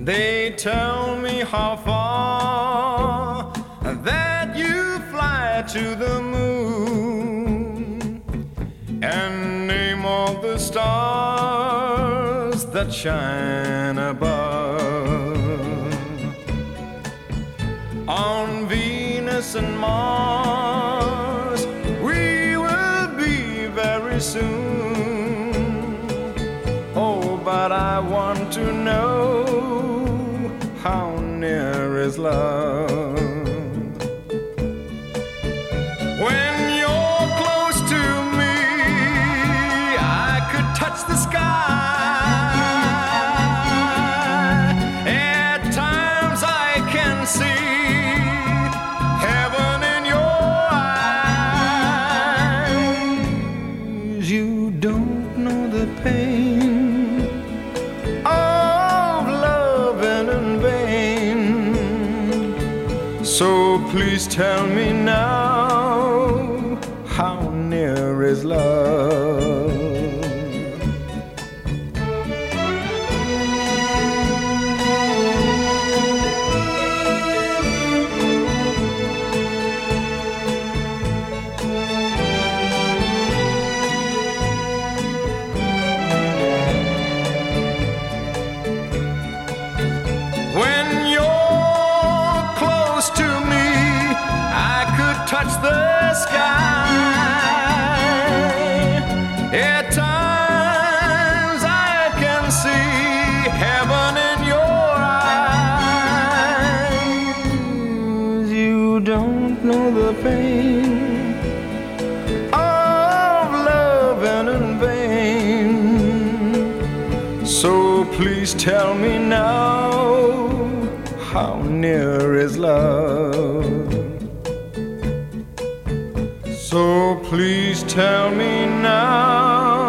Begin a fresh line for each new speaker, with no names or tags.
They tell me how far that you fly to the moon and name all the stars that shine above. On Venus and Mars we will be very soon. Oh, but I want to know how near is love. When you're close to me, I could touch the sky. At times I can see heaven in your eyes. You don't know the pain so please tell me now, how near is love? Touch the sky. At times I can see heaven in your eyes. You don't know the pain of loving in vain. So please tell me now, how near is love? So please tell me now,